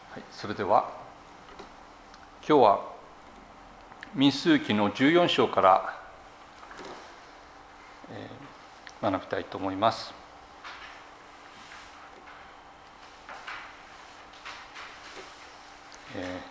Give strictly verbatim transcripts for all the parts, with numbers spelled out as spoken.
はい、それでは今日は民数記のじゅうよん章から、えー、学びたいと思います。え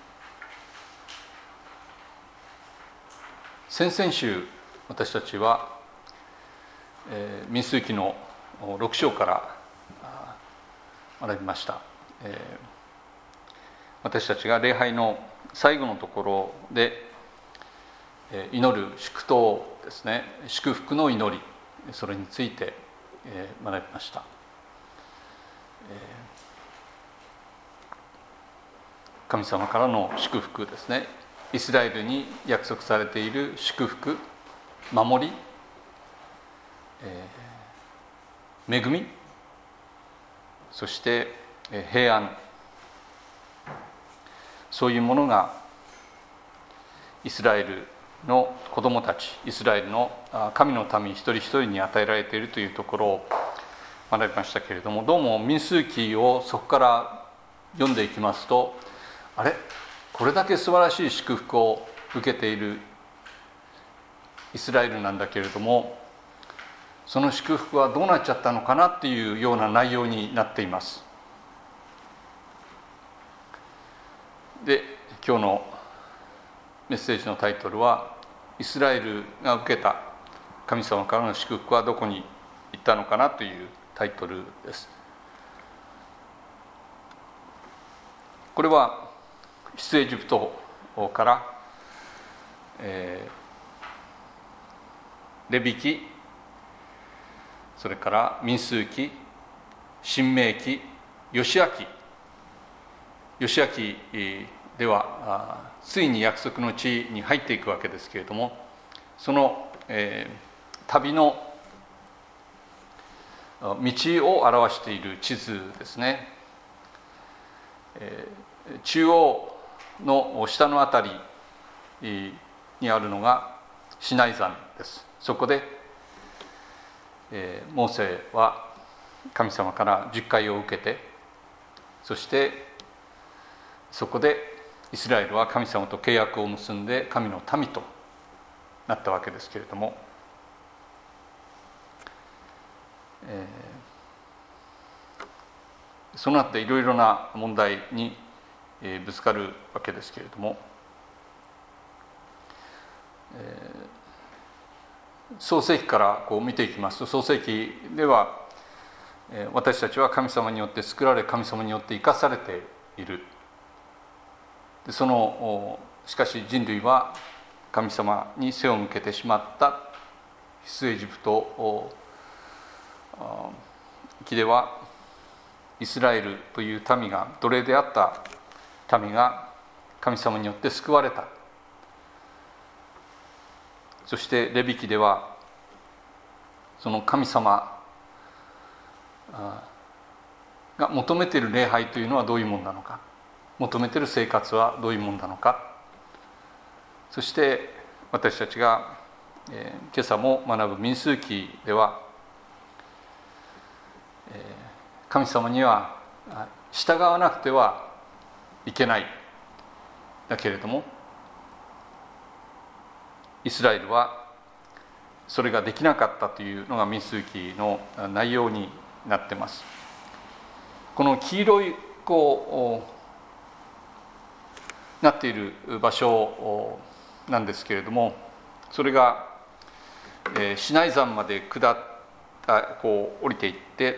ー、先々週私たちは、えー、民数記のろく章から学びました。えー私たちが礼拝の最後のところで祈る祝祷ですね、祝福の祈り、それについて学びました。神様からの祝福ですね、イスラエルに約束されている祝福、守り、恵み、そして平安、そういうものがイスラエルの子どもたち、イスラエルの神の民一人一人に与えられているというところを学びましたけれども、どうも民数記をそこから読んでいきますと、あれ、これだけ素晴らしい祝福を受けているイスラエルなんだけれども、その祝福はどうなっちゃったのかなっていうような内容になっています。で、今日のメッセージのタイトルは、イスラエルが受けた神様からの祝福はどこに行ったのかなというタイトルです。これは出エジプトから、えー、レビ記、それから民数記、申命記、ヨシア記、ヨシア記ではついに約束の地に入っていくわけですけれども、その、えー、旅の道を表している地図ですね。えー、中央の下のあたりにあるのがシナイ山です。そこで、えー、モーセは神様から十戒を受けて、そしてそこでイスラエルは神様と契約を結んで神の民となったわけですけれども、えー、その後いろいろな問題にぶつかるわけですけれども、えー、創世記からこう見ていきますと、創世記では私たちは神様によって作られ、神様によって生かされている。そのしかし人類は神様に背を向けてしまった出エジプト記では、イスラエルという民が、奴隷であった民が神様によって救われた。そしてレビ記では、その神様が求めている礼拝というのはどういうものなのか、求めている生活はどういうものなのか、そして私たちが、えー、今朝も学ぶ民数記では、えー、神様には従わなくてはいけない。だけれどもイスラエルはそれができなかったというのが民数記の内容になっています。この黄色いこうなっている場所なんですけれども、それが、えー、シナイ山まで下ったこう降りていって、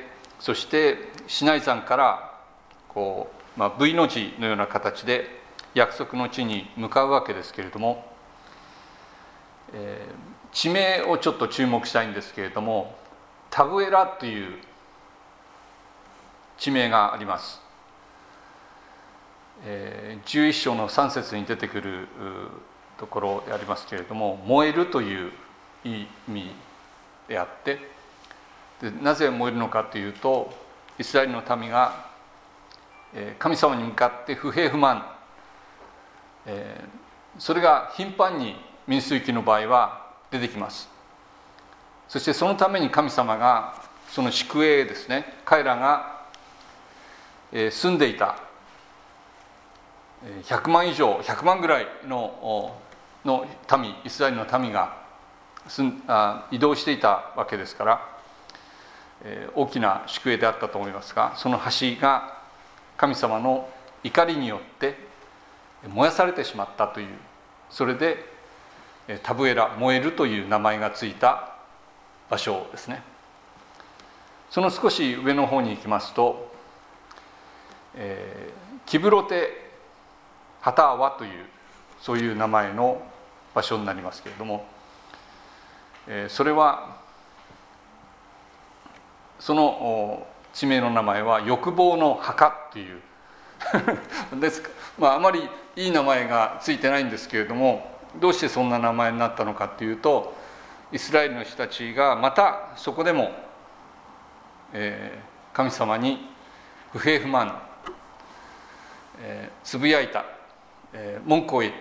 そしてシナイ山からこう、まあ、V の字のような形で約束の地に向かうわけですけれども、えー、地名をちょっと注目したいんですけれども、タブエラという地名があります。じゅういっ章のさん節に出てくるところでありますけれども、燃えるという意味であって、でなぜ燃えるのかというと、イスラエルの民が神様に向かって不平不満、それが頻繁に民数記の場合は出てきます。そしてそのために神様がその宿営ですね、彼らが住んでいたひゃくまん以上ひゃくまんぐらいのの民イスラエルの民が移動していたわけですから、大きな宿営であったと思いますが、その橋が神様の怒りによって燃やされてしまったという、それでタブエラ、燃えるという名前がついた場所ですね。その少し上の方に行きますと、えー、キブロテハターワというそういう名前の場所になりますけれども、えー、それはその地名の名前は欲望の墓というですか、まあ、あまりいい名前がついてないんですけれども、どうしてそんな名前になったのかというと、イスラエルの人たちがまたそこでも、えー、神様に不平不満、えー、つぶやいた、えー、文句を言った、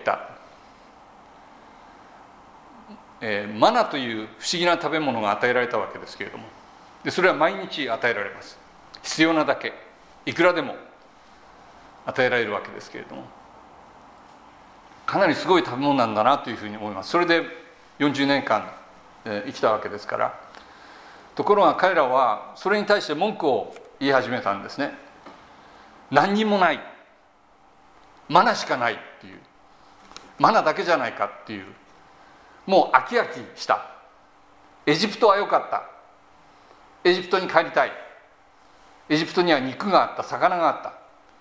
えー、マナという不思議な食べ物が与えられたわけですけれども、でそれは毎日与えられます。必要なだけいくらでも与えられるわけですけれども、かなりすごい食べ物なんだなというふうに思います。それでよんじゅうねんかん、えー、生きたわけですから。ところが彼らはそれに対して文句を言い始めたんですね。何にもない、マナしかないっていう、マナだけじゃないかっていう、もう飽き飽きした、エジプトは良かった、エジプトに帰りたい、エジプトには肉があった、魚があった。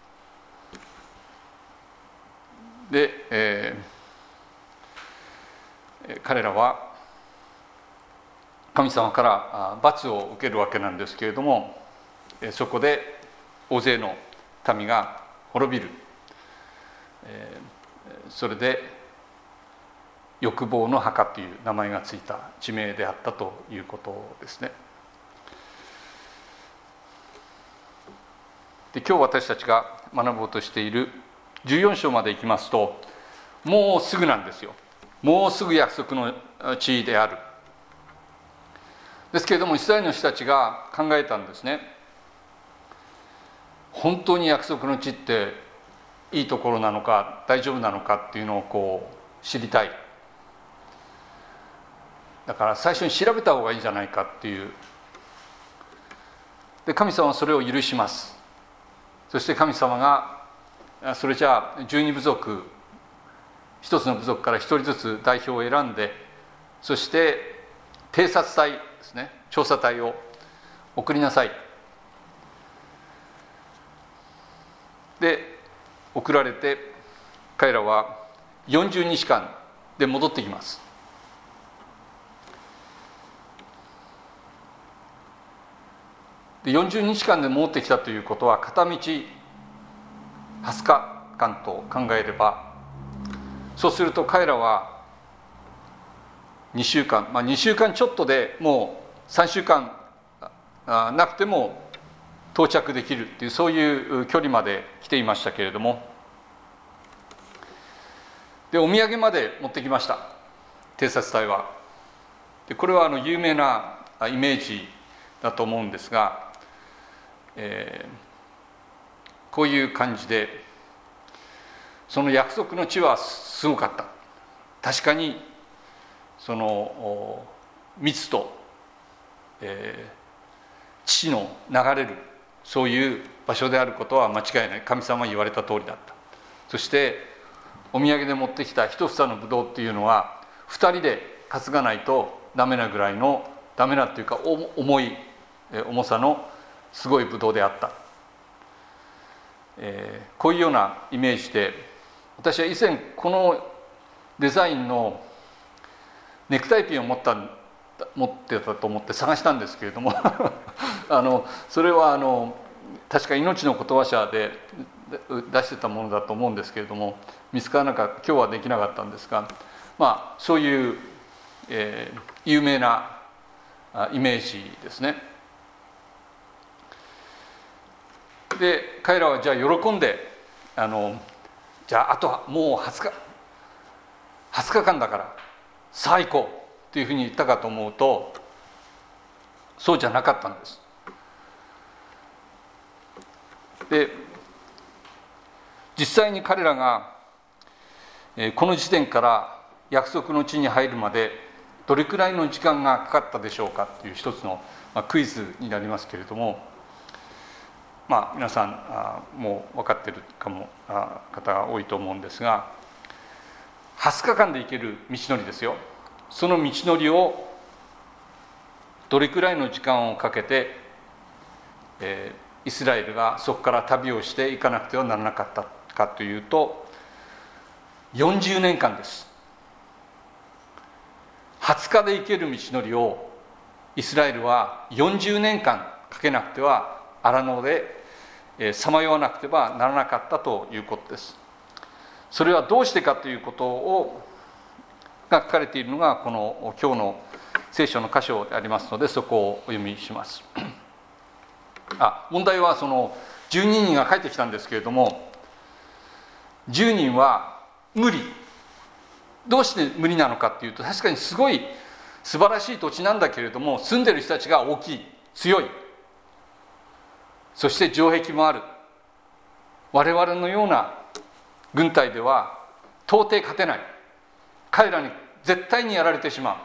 で、えー、彼らは神様から罰を受けるわけなんですけれども、そこで大勢の民が滅びる、えー、それで欲望の墓という名前がついた地名であったということですね。で、今日私たちが学ぼうとしているじゅうよん章まで行きますと、もうすぐなんですよ。もうすぐ約束の地である。ですけれども、イスラエルの人たちが考えたんですね。本当に約束の地っていいところなのか大丈夫なのかっていうのをこう知りたい。だから最初に調べた方がいいんじゃないかっていう。で、神様はそれを許します。そして神様がそれじゃあじゅうに部族、一つの部族から一人ずつ代表を選んで、そして偵察隊ですね、調査隊を送りなさい。で送られて、彼らはよんじゅうにちかんで戻ってきます。でよんじゅうにちかんで戻ってきたということは、片道はつかかんと考えれば、そうすると彼らはにしゅうかん、まあ、にしゅうかんちょっとでもうさんしゅうかんなくても到着できるっていう、そういう距離まで来ていましたけれども、でお土産まで持ってきました、偵察隊は。でこれはあの有名なイメージだと思うんですが、えー、こういう感じで、その約束の地はすごかった。確かにその蜜と、えー、血の流れるそういう場所であることは間違いない。神様は言われた通りだった。そしてお土産で持ってきた一房のブドウっていうのはふたりで担がないとダメなぐらいの、ダメなっていうか重い重さのすごいブドウであった、えー、こういうようなイメージで、私は以前このデザインのネクタイピンを持った持ってたと思って探したんですけれどもあのそれはあの確か命の言葉社で出してたものだと思うんですけれども、見つからなかった、今日はできなかったんですが、まあそういう、えー、有名なイメージですね。で彼らはじゃあ喜んで、あのじゃああとはもうはつかはつかかんだからさあ行こうっていうふうに言ったかと思うと、そうじゃなかったんです。で実際に彼らがこの時点から約束の地に入るまでどれくらいの時間がかかったでしょうかという一つのクイズになりますけれども、まあ皆さんもう分かっているかも方が多いと思うんですが、はつかかんで行ける道のりですよ。その道のりをどれくらいの時間をかけて、えー、イスラエルがそこから旅をしていかなくてはならなかったかというと、よんじゅうねんかんです。はつかで行ける道のりをイスラエルはよんじゅうねんかんかけなくては荒野でさまよわなくてはならなかったということです。それはどうしてかということをが書かれているのがこの今日の聖書の箇所でありますので、そこをお読みします。あ、問題はそのじゅうににんが帰ってきたんですけれども、じゅうにんは無理。どうして無理なのかっていうと、確かにすごい素晴らしい土地なんだけれども、住んでる人たちが大きい、強い、そして城壁もある。我々のような軍隊では到底勝てない。彼らに絶対にやられてしまう。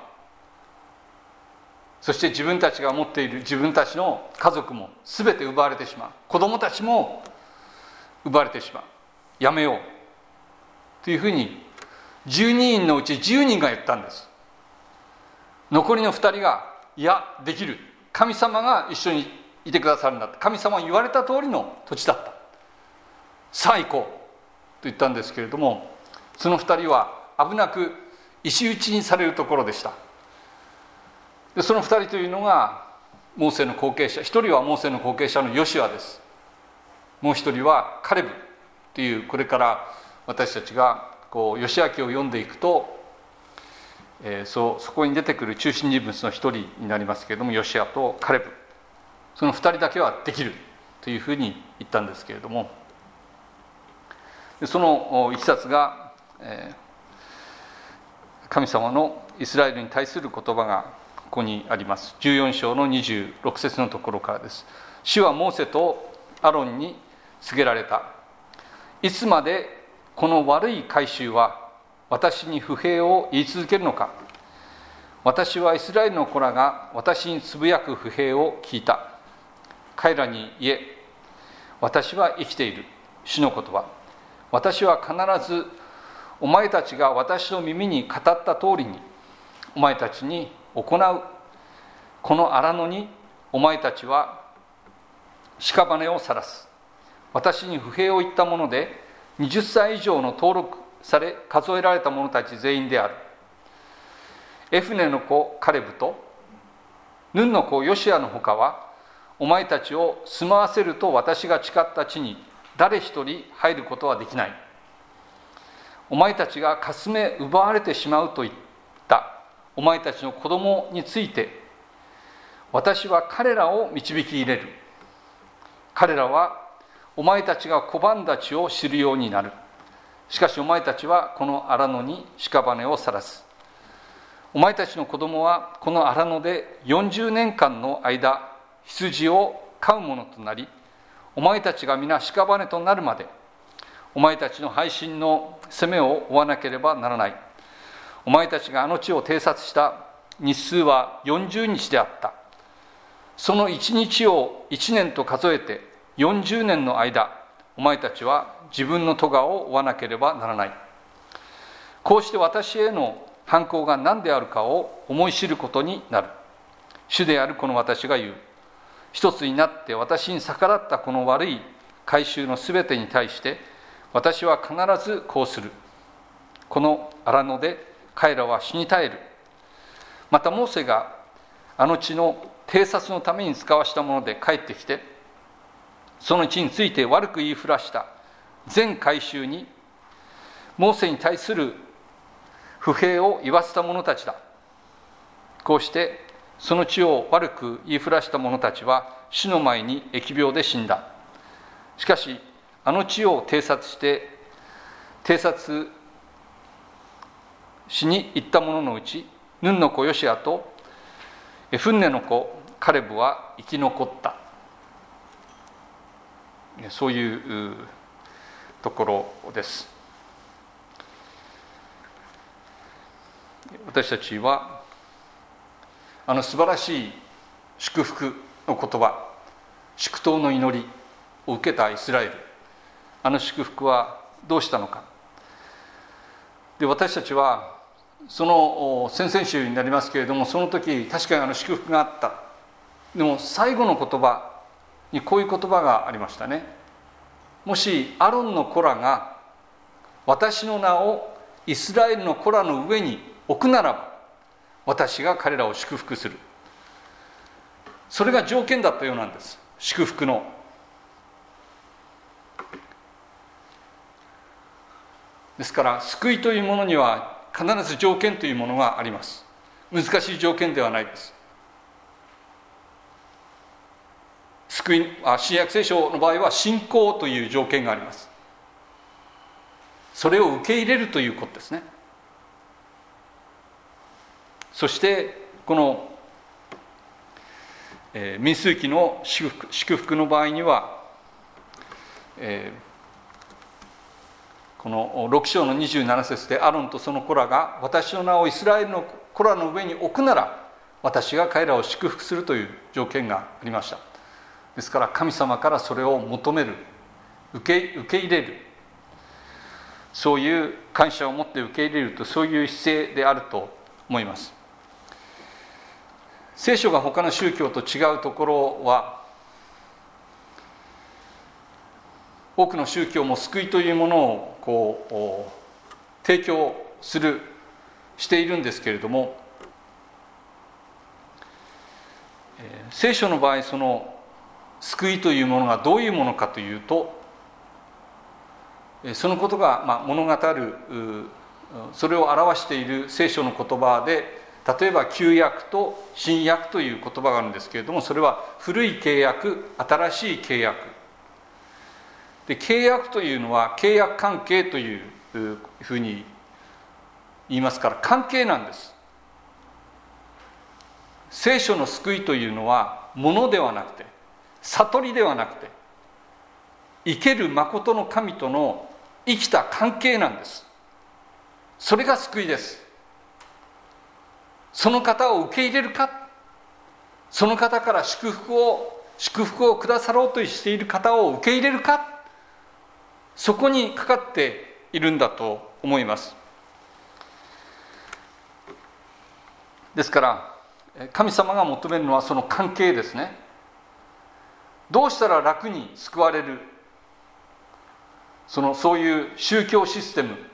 そして自分たちが持っている自分たちの家族も全て奪われてしまう。子供たちも奪われてしまう。やめようというふうにじゅうににんのうちじゅうにんが言ったんです。残りのふたりがいやできる、神様が一緒にいてくださるんだ、神様が言われた通りの土地だった、さあ行こうと言ったんですけれども、そのふたりは危なく石打ちにされるところでした。でそのふたりというのがモーセの後継者、一人はモーセの後継者のヨシュアです。もう一人はカレブという、これから私たちがこうヨシア記を読んでいくと、えー、そ, そこに出てくる中心人物の一人になりますけれども、ヨシアとカレブ、そのふたりだけはできるというふうに言ったんですけれども、でそのいきさつが、えー、神様のイスラエルに対する言葉がここにあります。じゅうよん章のにじゅうろく節のところからです。主はモーセとアロンに告げられた。いつまでこの悪い改宗は私に不平を言い続けるのか。私はイスラエルの子らが私につぶやく不平を聞いた。彼らに言え、私は生きている。主の言葉。私は必ずお前たちが私の耳に語った通りにお前たちに行う。この荒野にお前たちは屍を晒す。私に不平を言ったものではたち以上の登録され数えられた者たち全員である。エフネの子カレブとヌンの子ヨシアのほかはお前たちを住まわせると私が誓った地に誰一人入ることはできない。お前たちがかすめ奪われてしまうと言ったお前たちの子供について私は彼らを導き入れる。彼らはお前たちが拒んだ地を知るようになる。しかしお前たちはこの荒野に屍を晒す。お前たちの子供はこの荒野でよんじゅうねんかんの間羊を飼うものとなり、お前たちが皆屍となるまでお前たちの背信の責めを負わなければならない。お前たちがあの地を偵察した日数はよんじゅうにちであった。そのいちにちをいちねんと数えてよんじゅうねんの間お前たちは自分の咎を負わなければならない。こうして私への犯行が何であるかを思い知ることになる。主であるこの私が言う。一つになって私に逆らったこの悪い改宗のすべてに対して私は必ずこうする。この荒野で彼らは死に絶える。またモーセがあの地の偵察のために使わしたもので帰ってきて、その地について悪く言いふらした全改宗にモーセに対する不平を言わせた者たちだ。こうしてその地を悪く言いふらした者たちは主の前に疫病で死んだ。しかしあの地を偵察して偵察しに行った者のうちヌンの子ヨシアとエフンネの子カレブは生き残った。そういうところです。私たちはあの素晴らしい祝福の言葉、祝祷の祈りを受けたイスラエル、あの祝福はどうしたのか。で、私たちはその先々週になりますけれども、その時確かにあの祝福があった。でも最後の言葉にこういう言葉がありましたね。もしアロンの子らが私の名をイスラエルの子らの上に置くならば、私が彼らを祝福する。それが条件だったようなんです。祝福の。ですから救いというものには必ず条件というものがあります。難しい条件ではないです。救い、あ、新約聖書の場合は信仰という条件があります。それを受け入れるということですね。そしてこの、えー、民数記の祝福、祝福の場合には、えー、このろく章のにじゅうなな節でアロンとその子らが私の名をイスラエルの子らの上に置くなら私が彼らを祝福するという条件がありました。ですから神様からそれを求める、受け、受け入れる、そういう感謝を持って受け入れると、そういう姿勢であると思います。聖書が他の宗教と違うところは、多くの宗教も救いというものをこう提供するしているんですけれども、聖書の場合その救いというものがどういうものかというと、そのことがまあ物語る、それを表している聖書の言葉で、例えば旧約と新約という言葉があるんですけれども、それは古い契約、新しい契約で、契約というのは契約関係というふうに言いますから、関係なんです。聖書の救いというのは物ではなくて、悟りではなくて、生ける誠の神との生きた関係なんです。それが救いです。その方を受け入れるか、その方から祝福を祝福をくださろうとしている方を受け入れるか、そこにかかっているんだと思います。ですから神様が求めるのはその関係ですね。どうしたら楽に救われる、そのそういう宗教システム、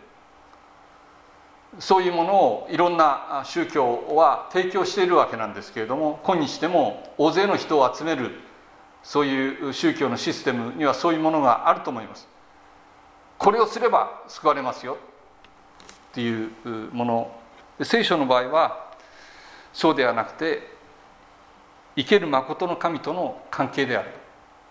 そういうものをいろんな宗教は提供しているわけなんですけれども、今日でも大勢の人を集めるそういう宗教のシステムにはそういうものがあると思います。これをすれば救われますよっていうもの。聖書の場合はそうではなくて、生ける誠の神との関係である、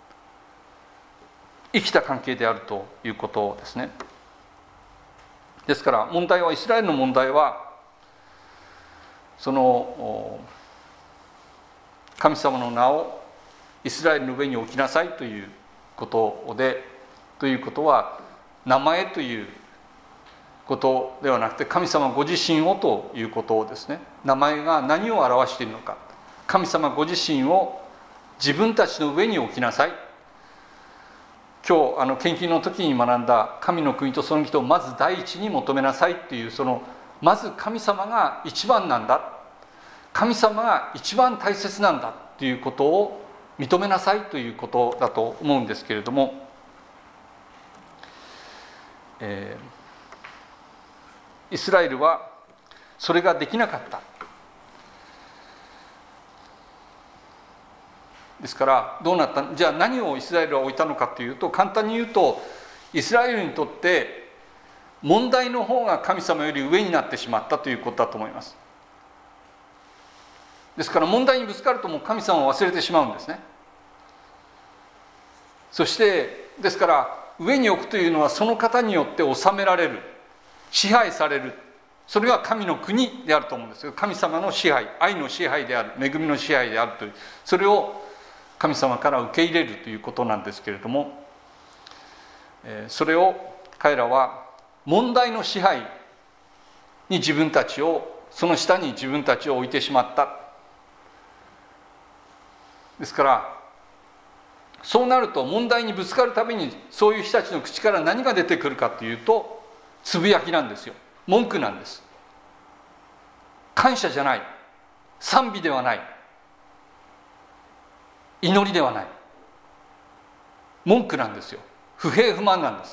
生きた関係であるということですね。ですから問題は、イスラエルの問題はその神様の名をイスラエルの上に置きなさいということで、ということは名前ということではなくて、神様ご自身をということですね。名前が何を表しているのか、神様ご自身を自分たちの上に置きなさい。今日あの献金の時に学んだ神の国とその人をまず第一に求めなさいっていう、そのまず神様が一番なんだ、神様が一番大切なんだっていうことを認めなさいということだと思うんですけれども、えー、イスラエルはそれができなかった。ですからどうなった、じゃあ何をイスラエルは置いたのかというと、簡単に言うとイスラエルにとって問題の方が神様より上になってしまったということだと思います。ですから問題にぶつかるともう神様を忘れてしまうんですね。そしてですから上に置くというのはその方によって治められる、支配される、それが神の国であると思うんですよ。神様の支配、愛の支配である、恵みの支配であるという、それを神様から受け入れるということなんですけれども、 それを彼らは問題の支配に自分たちを、その下に自分たちを置いてしまった。ですからそうなると問題にぶつかるたびにそういう人たちの口から何が出てくるかというと、つぶやきなんですよ。文句なんです。感謝じゃない、賛美ではない、祈りではない、文句なんですよ。不平不満なんです。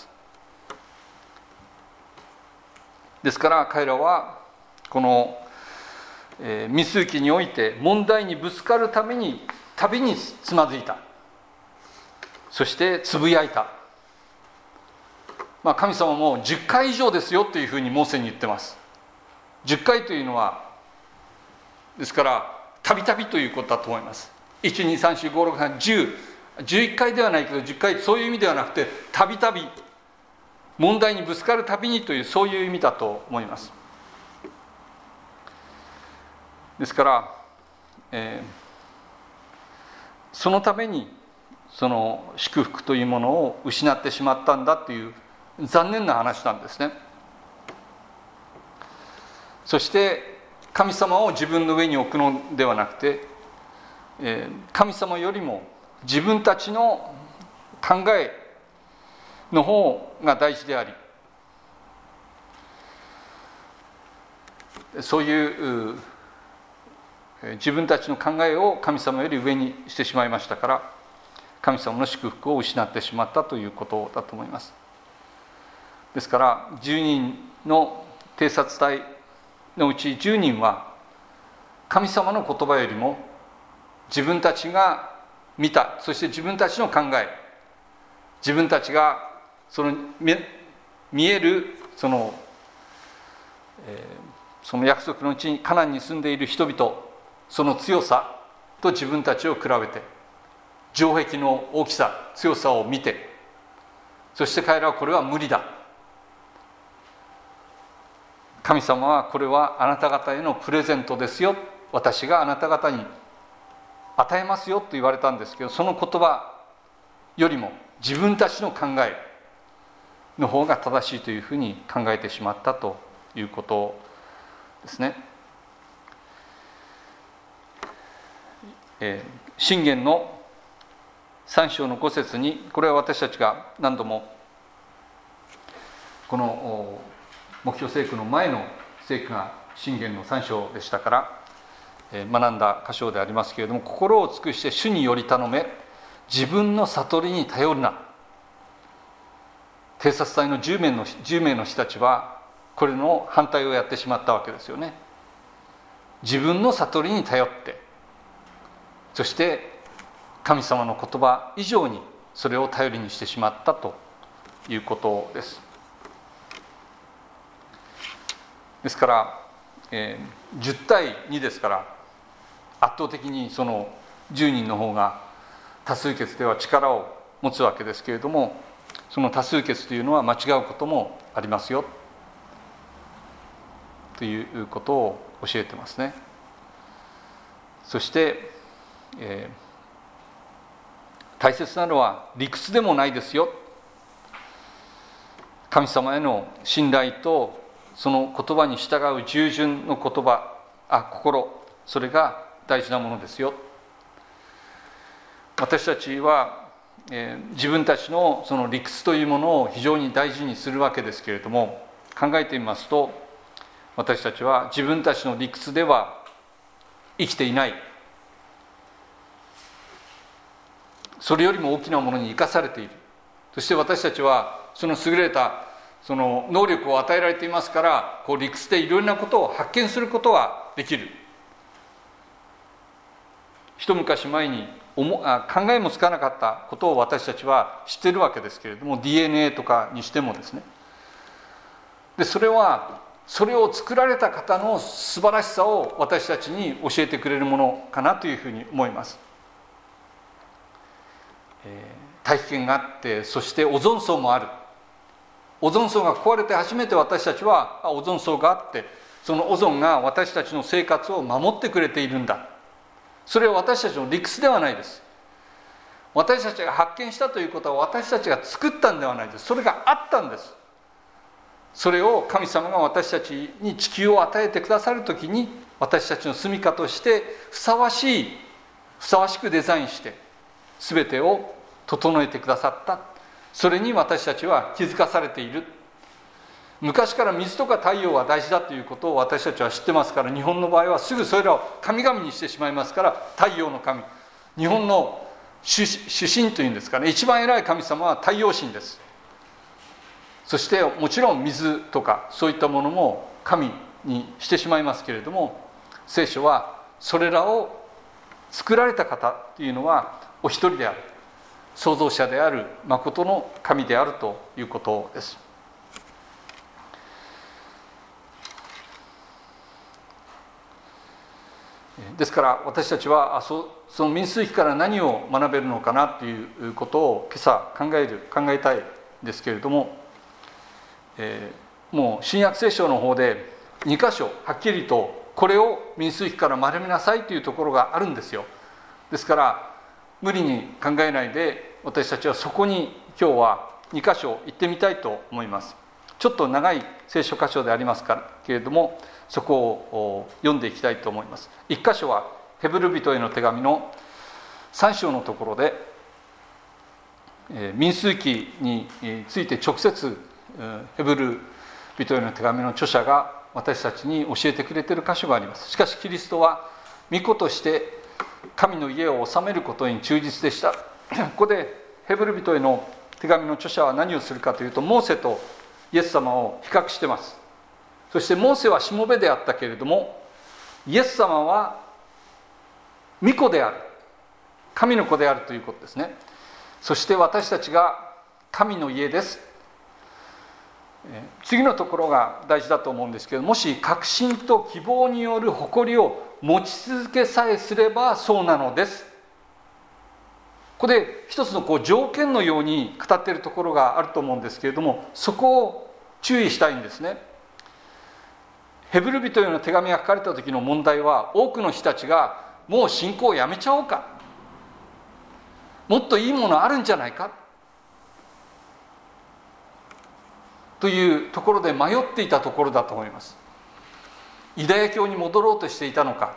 ですから彼らはこの民数記において問題にぶつかるためにたびにつまずいた。そしてつぶやいた。まあ、神様もじゅっかい以上ですよというふうにモーセに言ってます。じゅっかいというのはですからたびたびということだと思います。いち、に、さん、よん、ご、ろく、なな、じゅう、じゅういっかいではないけどじゅっかい、そういう意味ではなくてたびたび問題にぶつかるたびにという、そういう意味だと思います。ですから、えー、そのためにその祝福というものを失ってしまったんだという残念な話なんですね。そして神様を自分の上に置くのではなくて、えー、神様よりも自分たちの考えの方が大事であり、そういう自分たちの考えを神様より上にしてしまいましたから、神様の祝福を失ってしまったということだと思います。ですからじゅうにんの偵察隊のうちじゅうにんは神様の言葉よりも自分たちが見た、そして自分たちの考え、自分たちがその見えるその、えー、その約束の地にカナンに住んでいる人々、その強さと自分たちを比べて、城壁の大きさ、強さを見て、そして彼らはこれは無理だ、神様はこれはあなた方へのプレゼントですよ、私があなた方に与えますよと言われたんですけど、その言葉よりも自分たちの考えの方が正しいというふうに考えてしまったということですね。えー、箴言のさん章のご節に、これは私たちが何度もこの目標聖句の前の聖句が箴言のさん章でしたから、えー、学んだ箇所でありますけれども、心を尽くして主により頼め、自分の悟りに頼るな。偵察隊のじゅうめいのじゅうめいの人たちはこれの反対をやってしまったわけですよね。自分の悟りに頼って、そして神様の言葉以上にそれを頼りにしてしまったということです。ですから、えー、じゅうたいにですから圧倒的にそのじゅうにんの方が多数決では力を持つわけですけれども、その多数決というのは間違うこともありますよということを教えてますね。そして、えー、大切なのは理屈でもないですよ。神様への信頼とその言葉に従う従順の言葉、あ、心、それが大事なものですよ。私たちは、えー、自分たちのその理屈というものを非常に大事にするわけですけれども、考えてみますと、私たちは自分たちの理屈では生きていない、それよりも大きなものに生かされている。そして私たちはその優れたその能力を与えられていますから、こう理屈でいろんなことを発見することはできる。一昔前に思あ考えもつかなかったことを私たちは知っているわけですけれども、 ディーエヌエー とかにしてもですね。でそれはそれを作られた方の素晴らしさを私たちに教えてくれるものかなというふうに思います。えー、大気圏があって、そしてオゾン層もある。オゾン層が壊れて初めて私たちはオゾン層があって、そのオゾンが私たちの生活を守ってくれているんだ。それは私たちの理屈ではないです。 私たちが発見したということは私たちが作ったんではないです。それがあったんです。それを神様が私たちに地球を与えてくださるときに、私たちの住処としてふさわしいふさわしくデザインして全てを整えてくださった。それに私たちは気づかされている。昔から水とか太陽は大事だということを私たちは知ってますから、日本の場合はすぐそれらを神々にしてしまいますから、太陽の神、日本の主神というんですかね、一番偉い神様は太陽神です。そしてもちろん水とかそういったものも神にしてしまいますけれども、聖書はそれらを作られた方というのはお一人である、創造者である誠の神であるということです。ですから私たちはその民数記から何を学べるのかなということを今朝考える考えたいんですけれども、えー、もう新約聖書の方でに箇所はっきりとこれを民数記から学びなさいというところがあるんですよ。ですから無理に考えないで、私たちはそこに今日はに箇所行ってみたいと思います。ちょっと長い聖書箇所でありますからけれども、そこを読んでいきたいと思います。いち箇所はヘブル人への手紙のさん章のところで、民数記について直接ヘブル人への手紙の著者が私たちに教えてくれている箇所があります。しかしキリストは御子として神の家を治めることに忠実でした。ここでヘブル人への手紙の著者は何をするかというと、モーセとイエス様を比較しています。そしてモーセはしもべであったけれども、イエス様は御子である、神の子であるということですね。そして私たちが神の家です。次のところが大事だと思うんですけど、もし確信と希望による誇りを持ち続けさえすればそうなのです。ここで一つのこう条件のように語っているところがあると思うんですけれども、そこを注意したいんですね。ヘブル人への手紙が書かれた時の問題は、多くの人たちがもう信仰をやめちゃおうか、もっといいものあるんじゃないかというところで迷っていたところだと思います。ユダヤ教に戻ろうとしていたのか、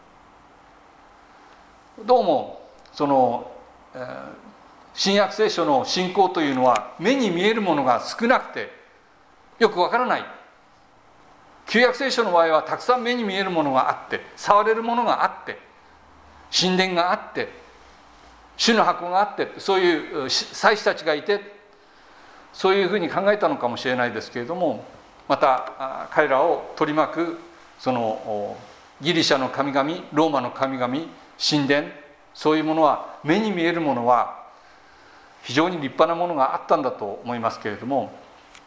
どうもその、えー、新約聖書の信仰というのは目に見えるものが少なくてよくわからない。旧約聖書の場合はたくさん目に見えるものがあって、触れるものがあって、神殿があって、主の箱があって、そういう祭司たちがいて、そういうふうに考えたのかもしれないですけれども、また彼らを取り巻くそのギリシャの神々、ローマの神々、神殿、そういうものは、目に見えるものは非常に立派なものがあったんだと思いますけれども、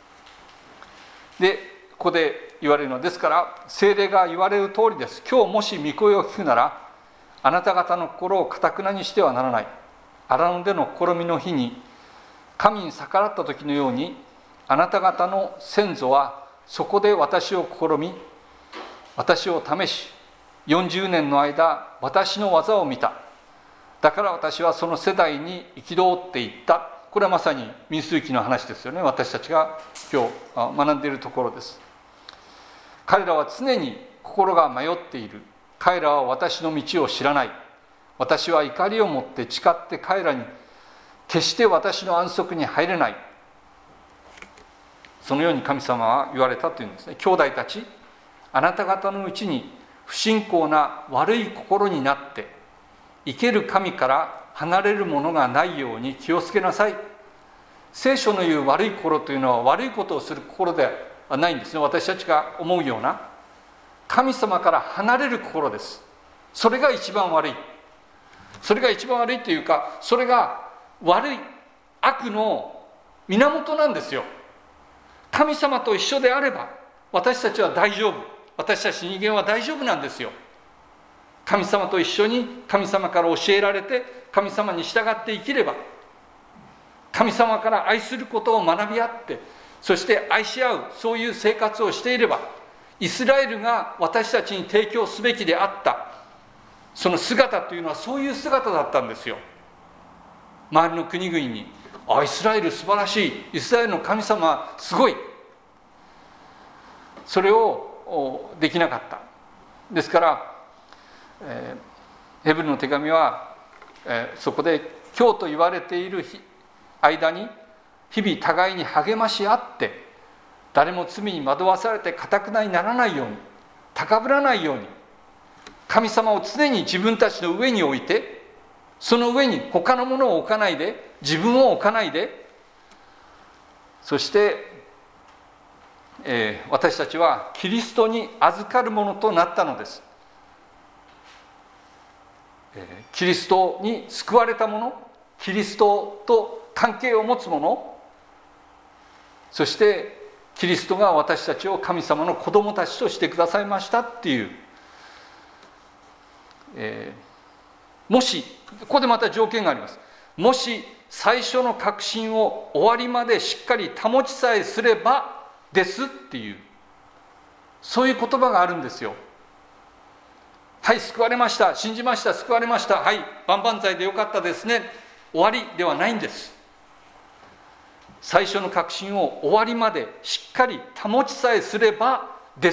でここで言われるのは、ですから聖霊が言われる通りです。今日もし御声を聞くなら、あなた方の心を堅なにしてはならない。荒野での試みの日に神に逆らった時のように、あなた方の先祖はそこで私を試み、私を試し、よんじゅうねんの間私の技を見た。だから私はその世代に憤っていった。これはまさに民数記の話ですよね。私たちが今日学んでいるところです。彼らは常に心が迷っている。彼らは私の道を知らない。私は怒りを持って誓って彼らに、決して私の安息に入れない。そのように神様は言われたというんですね。兄弟たち、あなた方のうちに不信仰な悪い心になって生ける神から離れるものがないように気をつけなさい。聖書の言う悪い心というのは悪いことをする心ではないんですね。私たちが思うような神様から離れる心です。それが一番悪い。それが一番悪いというか、それが悪い悪の源なんですよ。神様と一緒であれば私たちは大丈夫。私たち人間は大丈夫なんですよ。神様と一緒に神様から教えられて神様に従って生きれば、神様から愛することを学び合って、そして愛し合う、そういう生活をしていれば、イスラエルが私たちに提供すべきであったその姿というのはそういう姿だったんですよ。 周りの国々に、あ、イスラエル素晴らしい、イスラエルの神様すごい、それをできなかった。ですから、えー、ヘブルの手紙は、えー、そこで今日と言われている間に日々互いに励まし合って、誰も罪に惑わされて堅くなにならないように、高ぶらないように、神様を常に自分たちの上に置いて、その上に他のものを置かないで、自分を置かないで、そして、えー、私たちはキリストに預かるものとなったのです。えー、キリストに救われたもの、キリストと関係を持つもの、そしてキリストが私たちを神様の子供たちとしてくださいましたっていう、えー、もしここでまた条件があります。もし最初の確信を終わりまでしっかり保ちさえすればですっていう、そういう言葉があるんですよ。はい、救われました、信じました、救われました、はい、万々歳でよかったですね、終わりではないんです。最初の確信を終わりまでしっかり保ちさえすればです。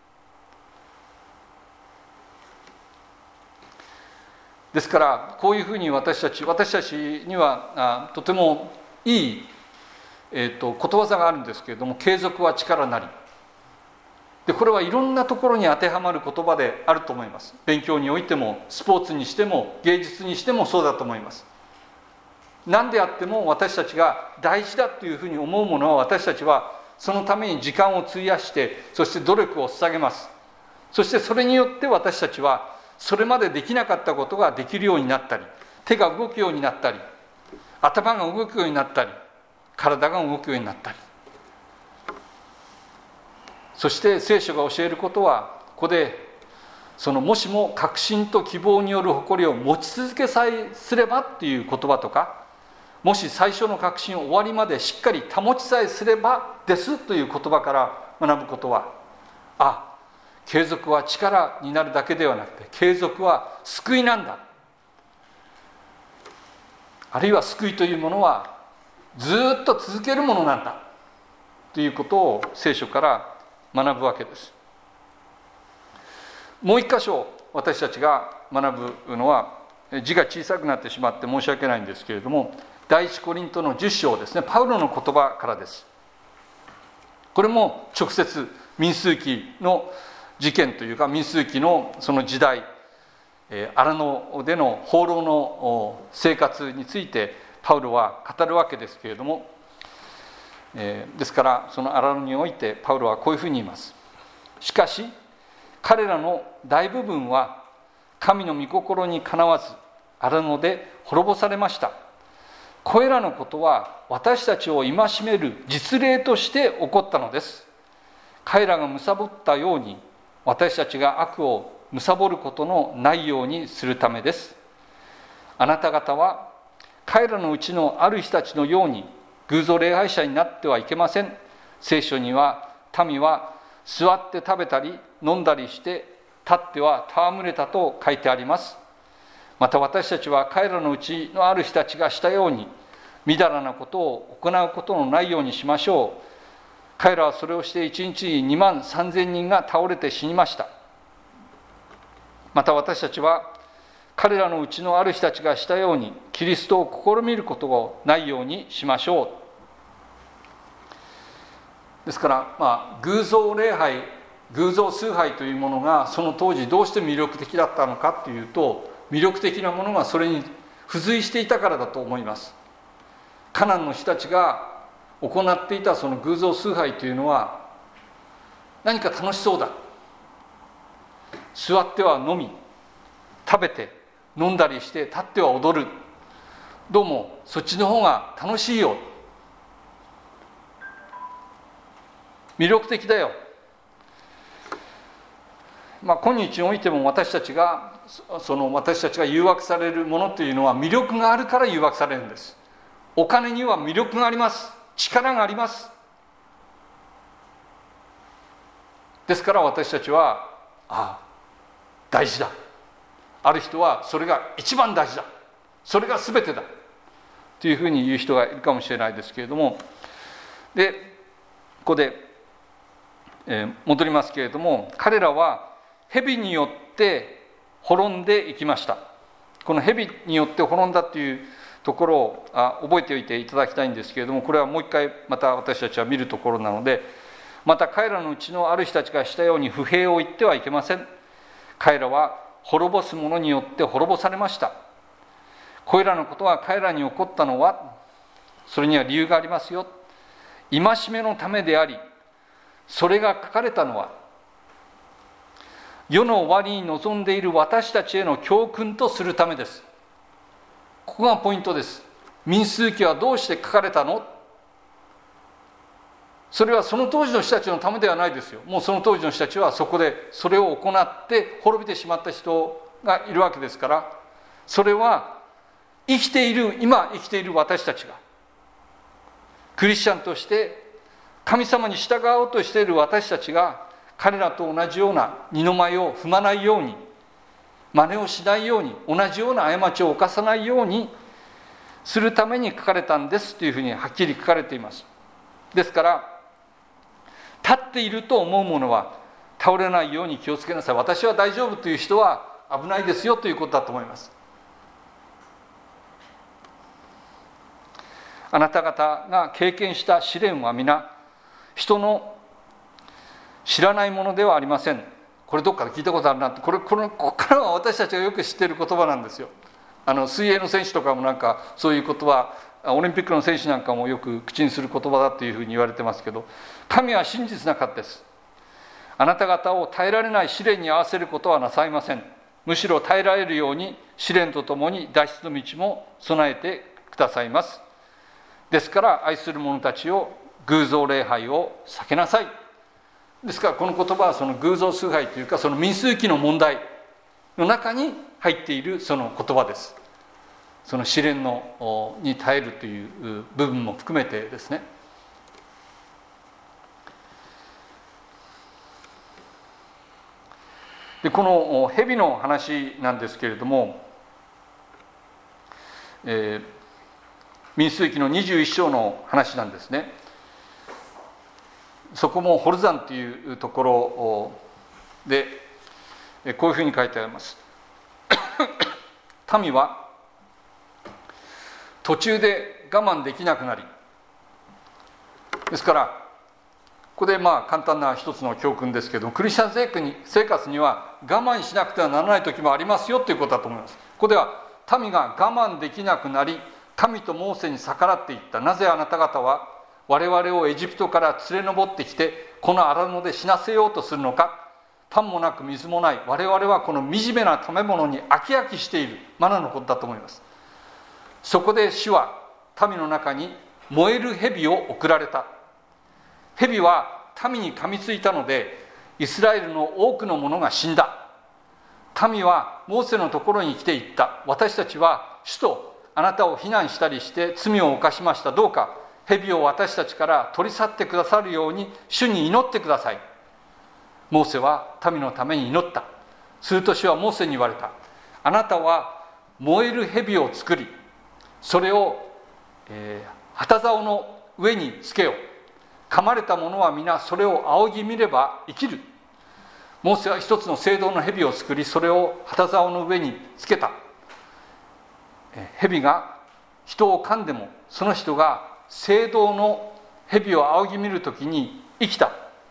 ですからこういうふうに私たち私たちにはあとてもいい、えー、とことわざがあるんですけれども、継続は力なり。でこれはいろんなところに当てはまる言葉であると思います。勉強においてもスポーツにしても芸術にしてもそうだと思います。何であっても私たちが大事だというふうに思うものは、私たちはそのために時間を費やして、そして努力を捧げます。そしてそれによって私たちはそれまでできなかったことができるようになったり、手が動くようになったり、頭が動くようになったり、体が動くようになったり、そして聖書が教えることは、ここでそのもしも確信と希望による誇りを持ち続けさえすればっていう言葉とか、もし最初の確信を終わりまでしっかり保ちさえすればですという言葉から学ぶことは、あ、継続は力になるだけではなくて、継続は救いなんだ、あるいは救いというものはずっと続けるものなんだということを聖書から学ぶわけです。もう一箇所私たちが学ぶのは、字が小さくなってしまって申し訳ないんですけれども、第一コリントのじゅっ章ですね、パウロの言葉からです。これも直接民数記の事件というか、民数記のその時代、荒野での放浪の生活についてパウロは語るわけですけれども、ですからその荒野においてパウロはこういうふうに言います。しかし彼らの大部分は神の御心にかなわず荒野で滅ぼされました。これらのことは私たちを戒める実例として起こったのです。彼らが貪ったように私たちが悪を貪ることのないようにするためです。あなた方は彼らのうちのある人たちのように偶像礼拝者になってはいけません。聖書には民は座って食べたり飲んだりして立っては戯れたと書いてあります。また私たちは彼らのうちのある人たちがしたようにみだらなことを行うことのないようにしましょう。彼らはそれをして一日ににまんさんぜんにんが倒れて死にました。また私たちは彼らのうちのある人たちがしたようにキリストを試みることがないようにしましょう。ですから、まあ、偶像礼拝、偶像崇拝というものがその当時どうして魅力的だったのかというと、魅力的なものがそれに付随していたからだと思います。カナンの人たちが行っていたその偶像崇拝というのは何か楽しそうだ、座っては飲み食べて飲んだりして立っては踊る、どうもそっちの方が楽しいよ、魅力的だよ。まあ、今日においても私たちがその私たちが誘惑されるものというのは魅力があるから誘惑されるんです。お金には魅力があります、力があります。ですから私たちは、ああ大事だ、ある人はそれが一番大事だ、それが全てだ、 というふうに言う人がいるかもしれないですけれども、でここで、えー、戻りますけれども、彼らは蛇によって滅んでいきました。この蛇によって滅んだというところをあ覚えておいていただきたいんですけれども、これはもう一回また私たちは見るところなので、また彼らのうちのある人たちがしたように不平を言ってはいけません。彼らは滅ぼす者によって滅ぼされました。これらのことは彼らに起こったのは、それには理由がありますよ。戒めのためであり、それが書かれたのは世の終わりに臨んでいる私たちへの教訓とするためです。ここがポイントです。民数記はどうして書かれたの？それはその当時の人たちのためではないですよ。もうその当時の人たちはそこでそれを行って滅びてしまった人がいるわけですから、それは生きている、今生きている私たちが、クリスチャンとして神様に従おうとしている私たちが、彼らと同じような二の舞を踏まないように、真似をしないように、同じような過ちを犯さないようにするために書かれたんですというふうにはっきり書かれています。ですから立っていると思うものは倒れないように気をつけなさい。私は大丈夫という人は危ないですよということだと思います。あなた方が経験した試練は皆人の知らないものではありません。これどっかで聞いたことあるなって、これこれここからは私たちがよく知っている言葉なんですよ。あの水泳の選手とかもなんかそういう言葉、オリンピックの選手なんかもよく口にする言葉だというふうに言われてますけど、神は真実な方です。あなた方を耐えられない試練に合わせることはなさいません。むしろ耐えられるように試練とともに脱出の道も備えてくださいます。ですから愛する者たちを偶像礼拝を避けなさい。ですからこの言葉はその偶像崇拝というか、その民数記の問題の中に入っているその言葉です。その試練のに耐えるという部分も含めてですね。でこの蛇の話なんですけれども、えー、民数記のにじゅういっ章の話なんですね。そこもホルザンというところでこういうふうに書いてあります。民は途中で我慢できなくなり、ですからここでまあ簡単な一つの教訓ですけども、クリスチャン生活には我慢しなくてはならない時もありますよということだと思います。ここでは民が我慢できなくなり、神とモーセに逆らっていった。なぜあなた方は我々をエジプトから連れ上ってきてこの荒野で死なせようとするのか。パンもなく水もない。我々はこの惨めな食べ物に飽き飽きしている。マナのことだと思います。そこで主は民の中に燃える蛇を送られた。蛇は民に噛みついたのでイスラエルの多くの者が死んだ。民はモーセのところに来て言った。私たちは主とあなたを非難したりして罪を犯しました。どうか蛇を私たちから取り去ってくださるように主に祈ってください。モーセは民のために祈った。すると主はモーセに言われた。あなたは燃える蛇を作り、それを、えー、旗竿の上につけよう。噛まれた者は皆それを仰ぎ見れば生きる。モーセは一つの青銅の蛇を作り、それを旗竿の上につけた。蛇が人を噛んでもその人が青銅の蛇を仰ぎ見るときに生きた。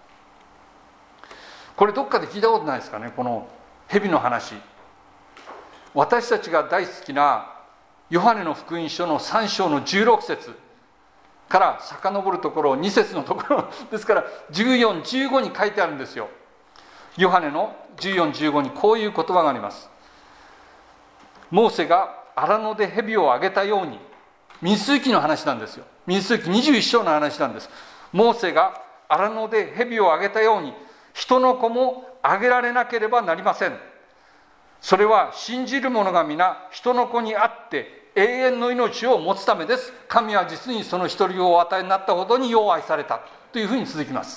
これどっかで聞いたことないですかね、この蛇の話。私たちが大好きなヨハネの福音書のさん章のじゅうろく節から遡るところに節のところですからじゅうよん、じゅうごに書いてあるんですよ。ヨハネのじゅうよん、じゅうごにこういう言葉があります。モーセが荒野で蛇をあげたように、民数記の話なんですよ。民数記にじゅういっ章の話なんです。モーセが荒野で蛇をあげたように人の子もあげられなければなりません。それは信じる者が皆人の子にあって永遠の命を持つためです。神は実にその一人をお与えになったほどによう愛されたというふうに続きます。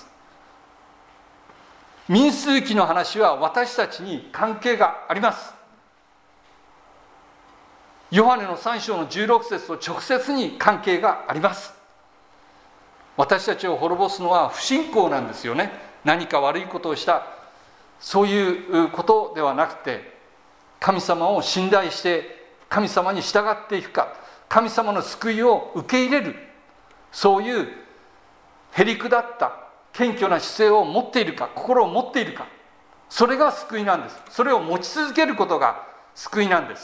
民数記の話は私たちに関係があります。 ヨハネのさん章のじゅうろく節と直接に関係があります。私たちを滅ぼすのは不信仰なんですよね。何か悪いことをしたそういうことではなくて、神様を信頼して神様に従っていくか、神様の救いを受け入れる、そういうへりくだった謙虚な姿勢を持っているか、心を持っているか、それが救いなんです。それを持ち続けることが救いなんです。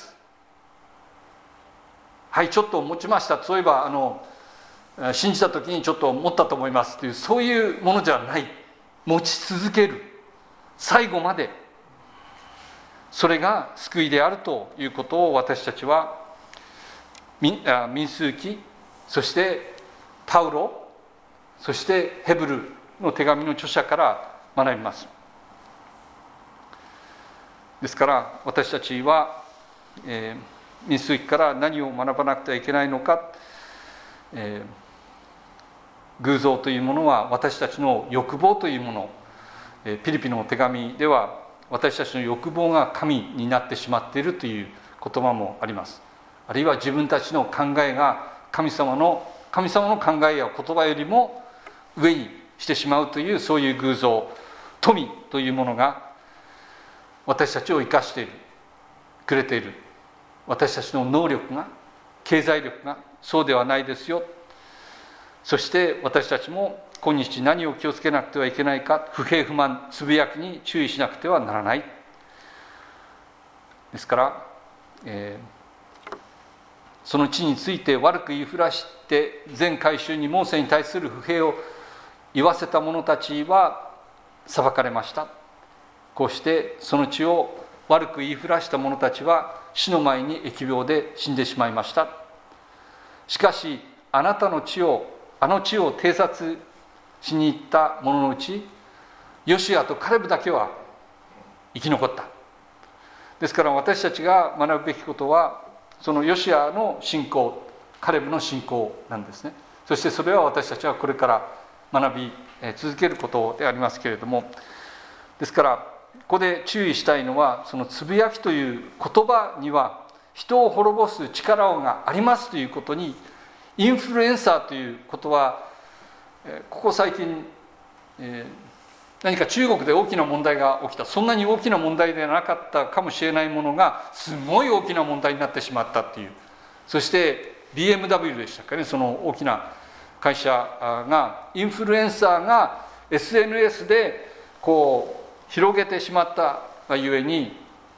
はい、ちょっと持ちました、そういえばあの信じた時にちょっと持ったと思いますという、そういうものじゃない。持ち続ける、最後まで、それが救いであるということを私たちは民数記、そしてパウロ、そしてヘブルの手紙の著者から学びます。ですから私たちは、えー、民数記から何を学ばなくてはいけないのか、えー偶像というものは私たちの欲望というもの、ピリピの手紙では私たちの欲望が神になってしまっているという言葉もあります。あるいは自分たちの考えが神様の神様の考えや言葉よりも上にしてしまうという、そういう偶像、富というものが私たちを生かしているくれている。私たちの能力が、経済力がそうではないですよ。そして私たちも今日何を気をつけなくてはいけないか、不平不満つぶやきに注意しなくてはならない。ですから、えー、その地について悪く言いふらして全改宗にモーセに対する不平を言わせた者たちは裁かれました。こうしてその地を悪く言いふらした者たちは死の前に疫病で死んでしまいました。しかしあなたの地をあの地を偵察しに行った者のうち、ヨシュアとカレブだけは生き残った。ですから私たちが学ぶべきことは、そのヨシュアの信仰、カレブの信仰なんですね。そしてそれは私たちはこれから学び続けることでありますけれども、ですからここで注意したいのは、そのつぶやきという言葉には人を滅ぼす力がありますということに、インフルエンサーということはここ最近、えー、何か中国で大きな問題が起きた、そんなに大きな問題ではなかったかもしれないものがすごい大きな問題になってしまったっていう。そして ビーエムダブリュー でしたかね、その大きな会社がインフルエンサーが エスエヌエス でこう広げてしまったがゆえに、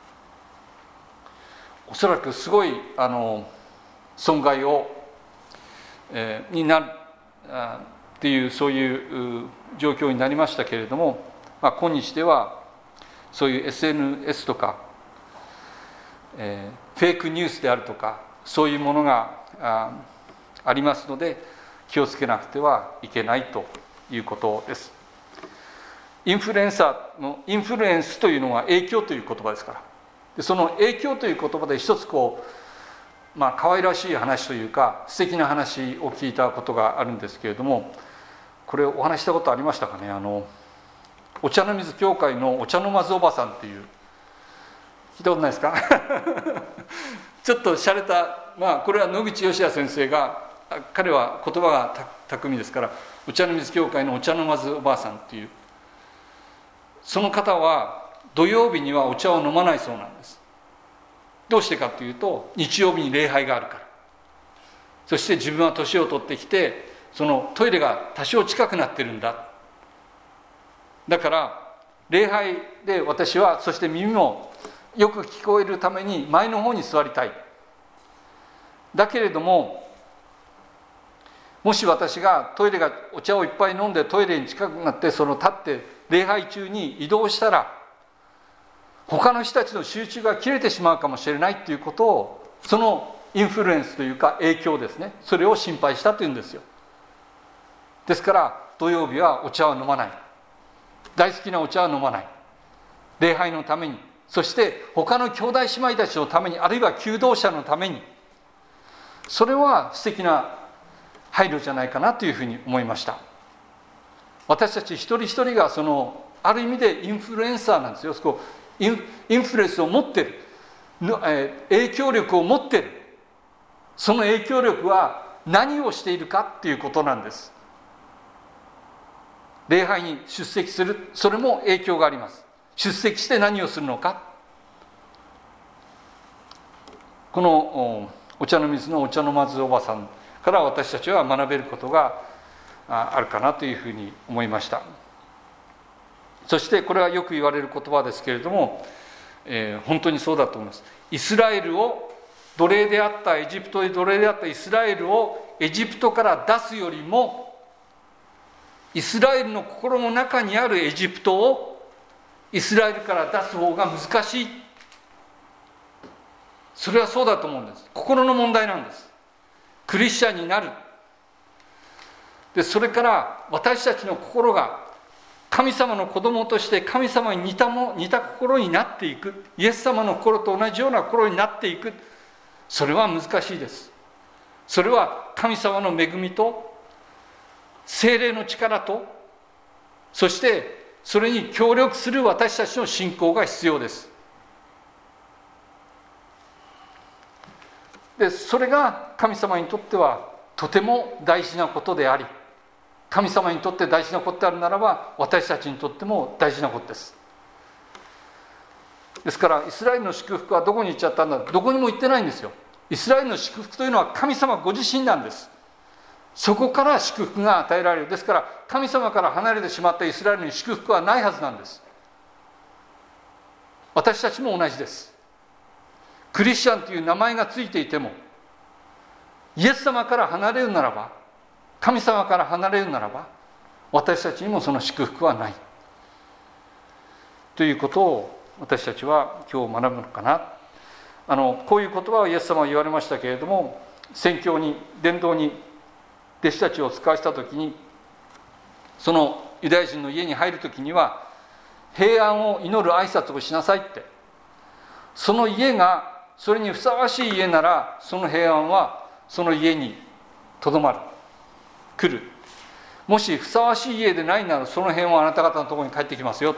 おそらくすごいあの損害をえー、になるっていう、そういう状況になりましたけれども、まあ、今日ではそういう エスエヌエス とか、えー、フェイクニュースであるとか、そういうものが あ, ありますので気をつけなくてはいけないということです。インフルエンサーのインフルエンスというのは影響という言葉ですから、でその影響という言葉で一つこうまあ可愛らしい話というか素敵な話を聞いたことがあるんですけれども、これお話したことありましたかね。あのお茶の水協会のお茶のまずおばさんっていう、聞いたことないですかちょっと洒落た、まあこれは野口義也先生が、彼は言葉が巧みですから、お茶の水協会のお茶のまずおばあさんっていう、その方は土曜日にはお茶を飲まないそうなんです。どうしてかというと、日曜日に礼拝があるから。そして自分は年を取ってきて、そのトイレが多少近くなってるんだ。だから礼拝で私は、そして耳もよく聞こえるために前の方に座りたい。だけれども、もし私がトイレがお茶をいっぱい飲んでトイレに近くなって、その立って礼拝中に移動したら、他の人たちの集中が切れてしまうかもしれないということを、そのインフルエンスというか影響ですね、それを心配したというんですよ。ですから土曜日はお茶は飲まない、大好きなお茶は飲まない、礼拝のために、そして他の兄弟姉妹たちのために、あるいは求道者のために、それは素敵な配慮じゃないかなというふうに思いました。私たち一人一人がそのある意味でインフルエンサーなんですよ。インフルエンスを持っている、影響力を持っている、 その影響力は何をしているかっていうことなんです。礼拝に出席する、それも影響があります。出席して何をするのか。このお茶の水のお茶のまずおばさんから私たちは学べることがあるかなというふうに思いました。そしてこれはよく言われる言葉ですけれども、えー、本当にそうだと思います。イスラエルを、奴隷であったエジプトで奴隷であったイスラエルをエジプトから出すよりも、イスラエルの心の中にあるエジプトをイスラエルから出す方が難しい。それはそうだと思うんです。心の問題なんです。クリスチャンになる。で、それから私たちの心が神様の子供として神様に似たも似た心になっていく、イエス様の心と同じような心になっていく、それは難しいです。それは神様の恵みと聖霊の力と、そしてそれに協力する私たちの信仰が必要です。で、それが神様にとってはとても大事なことであり、神様にとって大事なことであるならば、私たちにとっても大事なことです。ですからイスラエルの祝福はどこに行っちゃったんだ、どこにも行ってないんですよ。イスラエルの祝福というのは神様ご自身なんです。そこから祝福が与えられる。ですから神様から離れてしまったイスラエルに祝福はないはずなんです。私たちも同じです。クリスチャンという名前がついていても、イエス様から離れるならば、神様から離れるならば、私たちにもその祝福はないということを私たちは今日学ぶのかな。あのこういう言葉をイエス様は言われましたけれども、宣教に伝道に弟子たちを使わしたときに、そのユダヤ人の家に入るときには平安を祈る挨拶をしなさいって、その家がそれにふさわしい家なら、その平安はその家にとどまる、来る。もしふさわしい家でないなら、その平安はあなた方のところに帰ってきますよ。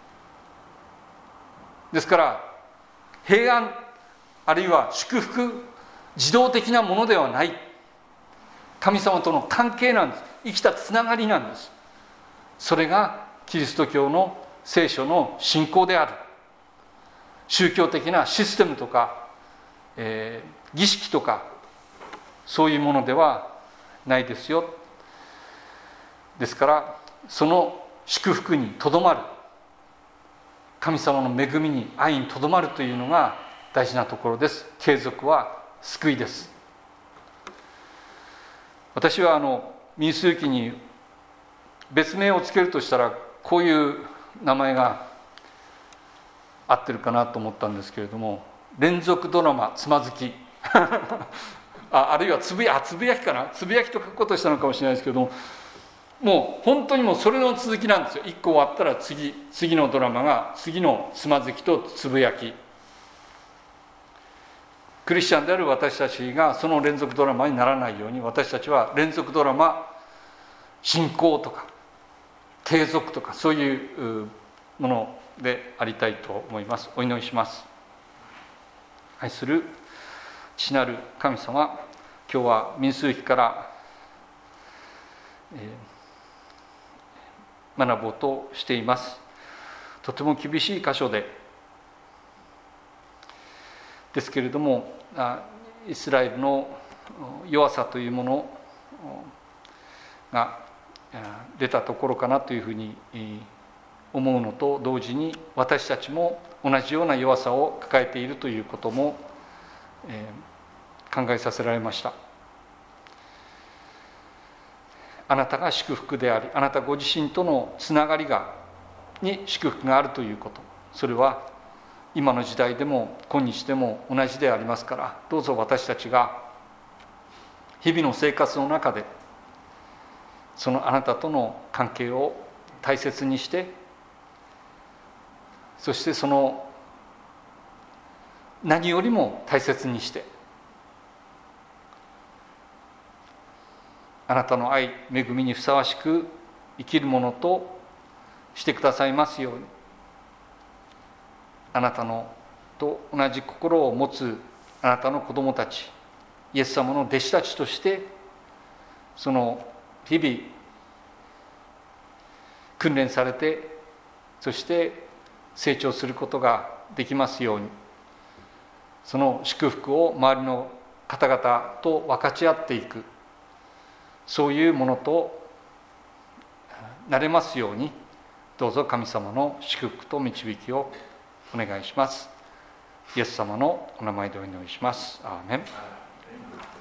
ですから平安あるいは祝福、自動的なものではない、神様との関係なんです。生きたつながりなんです。それがキリスト教の聖書の信仰である。宗教的なシステムとか、えー、儀式とかそういうものではないですよ。ですからその祝福にとどまる、神様の恵みに愛にとどまるというのが大事なところです。継続は救いです。私はあの民数記に別名をつけるとしたら、こういう名前が合ってるかなと思ったんですけれども、連続ドラマつまずきあ, あるいはつぶやつぶやきかな、つぶやきと書くことをしたのかもしれないですけれども、もう本当にもうそれの続きなんですよ。いっこ終わったら次次のドラマが次のつまずきとつぶやき。クリスチャンである私たちがその連続ドラマにならないように、私たちは連続ドラマ、信仰とか継続とかそういうものでありたいと思います。お祈りします。愛する父なる神様、今日は民数記から、えー、学ぼうとしています。とても厳しい箇所でですけれども、イスラエルの弱さというものが出たところかなというふうに思うのと同時に、私たちも同じような弱さを抱えているということも考えさせられました。あなたが祝福であり、あなたご自身とのつながりがに祝福があるということ、それは今の時代でも今日でも同じでありますから、どうぞ私たちが日々の生活の中でそのあなたとの関係を大切にして、そしてその何よりも大切にして、あなたの愛、恵みにふさわしく生きるものとしてくださいますように、あなたのと同じ心を持つあなたの子供たち、 イエス様の弟子たちとしてその日々訓練されて、そして成長することができますように、その祝福を周りの方々と分かち合っていく、そういうものとなれますように、どうぞ神様の祝福と導きをお願いします。イエス様のお名前でお祈りします。アーメン。